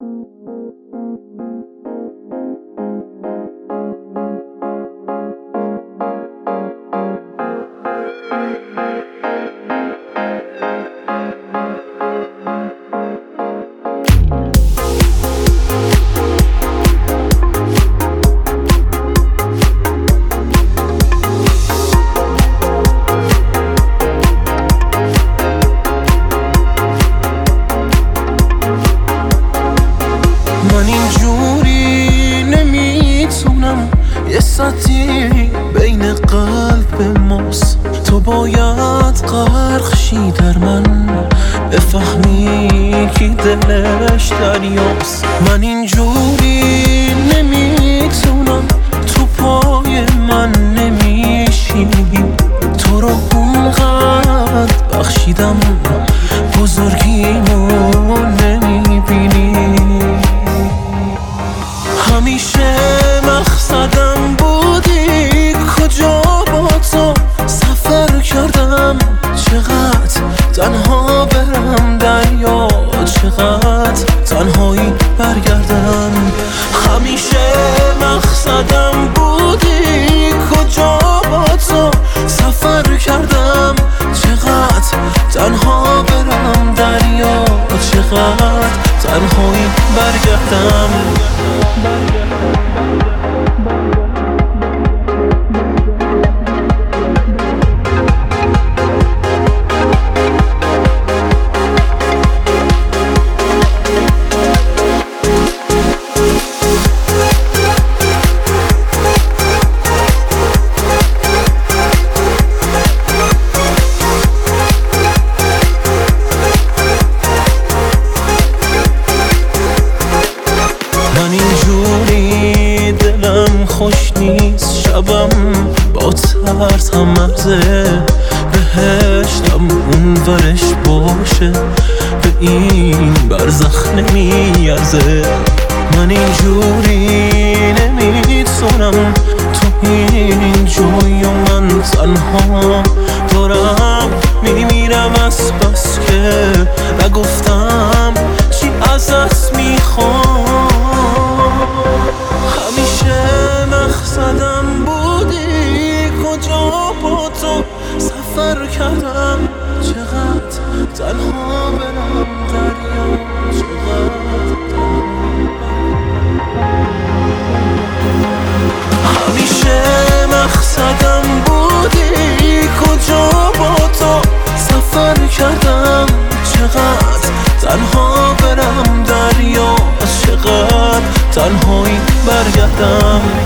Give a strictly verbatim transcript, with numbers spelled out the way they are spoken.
من اینجوری نمیتونم، یه سطحی بین قلب ماست. تو باید غرق شی در من، بفهمی کی دلش دریاست. من اینجوری نمیتونم، تو پای من نمیشینی. تو رو اونقدر بخشیدم، بزرگیمو نمیبینی. همیشه مقصدم بودی، کجا با تو سفر کردم. چقدر تنها برم دریا، چقدر تنهایی برگردم. همیشه مقصدم بودی، کجا با تو سفر کردم. چقدر تنها برم دریا، چقدر تنهایی برگردم. خوش نیست شبم، با ترس هم مرزه. بهشتم اون ورش باشه، به این برزخ نمیارزه. من اینجوری نمیتونم، تو این جوی و من تنها دارم میمیرم از بس که نگفتم چی ازت میخوام. مقصدم بودی، کجا با تو سفر کردم. چقدر تنها برم دریا، چقدر همیشه مقصدم بودی، کجا با تو سفر کردم. چقدر تنها برم دریا، چقدر تنهایی برگردم.